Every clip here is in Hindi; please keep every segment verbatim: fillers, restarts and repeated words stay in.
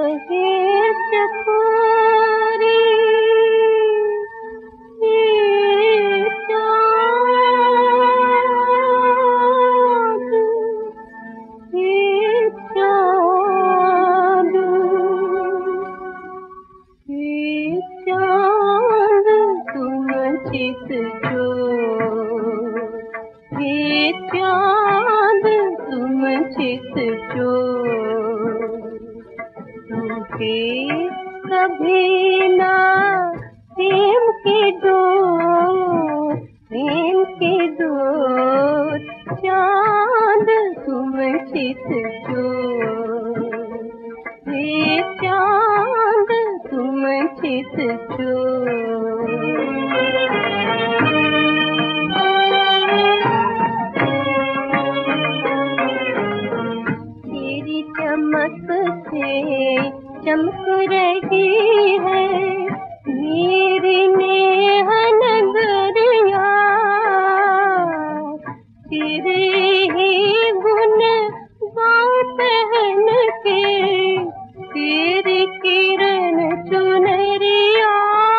कभी ना प्रेम के डोर, प्रेम के डोर, चांद तुम चित चोर, हे चांद तुम चित चोर। तेरी चमक से चमक रही है मेरी नेह नगरिया, तेरे ही गुण गाऊं पहन के, तेरी किरण चुनरिया।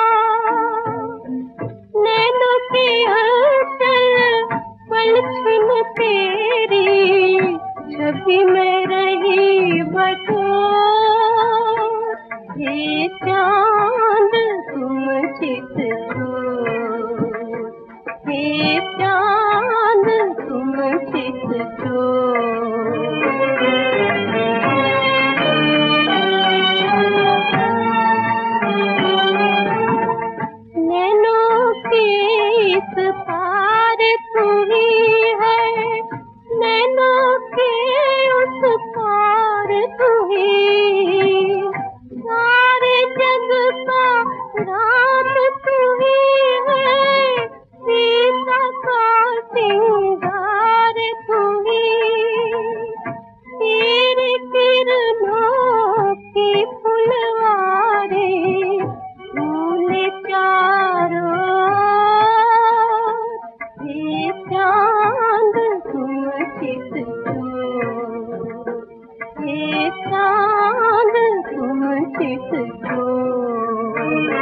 नैनों के अंचल पलछन तेरी, छवि में रही बटोर, हे चांद तुम चित चोर, हे चांद तुम चित चोर। नैनों के इस पार तू ही है, नैनों के उस पार तू ही, सारे जग का राम तू ही है, सीता का सिंगार तू ही। तेरी किरणों की फुलवारी फूले चारों, हे चांद तुम चित चोर, हे चांद तुम चित चोर।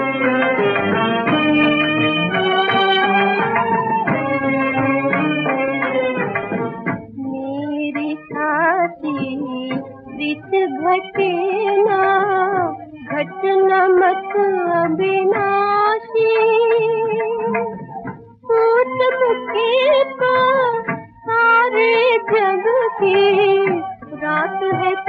मेरी छाती प्रीत घटे ना, घटना मत अविनाशी, पूछ मुझे तो सारे जग की रात है।